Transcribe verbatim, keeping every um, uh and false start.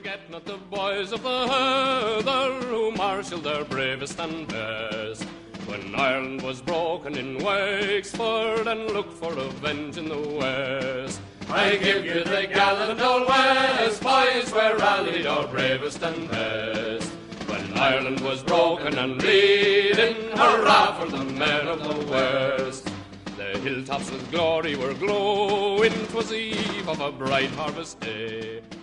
forget not the boys of the heather who marshalled their bravest and best when Ireland was broken in Wexford and looked for revenge in the west. I give you the gallant old West boys where rallied our bravest and best when Ireland was broken and bleeding. Hurrah for the men of the west. The hilltops with glory were glowing, 'twas the eve of a bright harvest day.